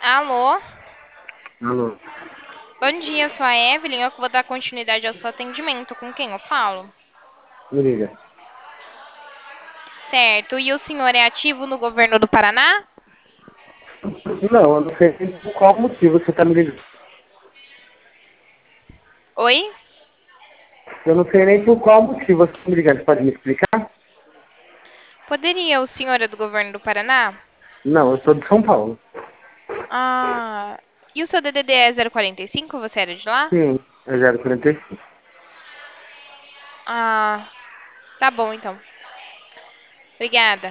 Alô? Alô, Bom dia, sou a Evelyn. Eu que vou dar continuidade ao seu atendimento. Com quem eu falo? me liga. Certo. E o senhor é ativo no governo do Paraná? Não, eu não sei nem por qual motivo você tá me ligando. Oi? Eu não sei nem por qual motivo você tá me ligando. Você pode me explicar? Poderia, o senhor é do governo do Paraná? Não, eu sou de São Paulo. Ah. E o seu DDD é 045? Você era de lá? Sim, é 045. Ah. Tá bom, então. Obrigada.